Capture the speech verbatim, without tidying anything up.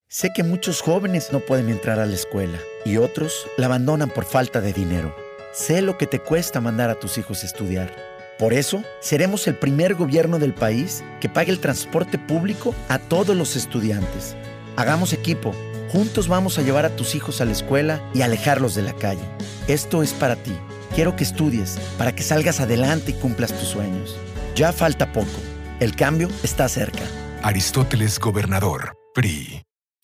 Sé que muchos jóvenes no pueden entrar a la escuela y otros la abandonan por falta de dinero. Sé lo que te cuesta mandar a tus hijos a estudiar. Por eso, seremos el primer gobierno del país que pague el transporte público a todos los estudiantes. Hagamos equipo. Juntos vamos a llevar a tus hijos a la escuela y alejarlos de la calle. Esto es para ti. Quiero que estudies, para que salgas adelante y cumplas tus sueños. Ya falta poco. El cambio está cerca. Aristóteles Gobernador, P R I.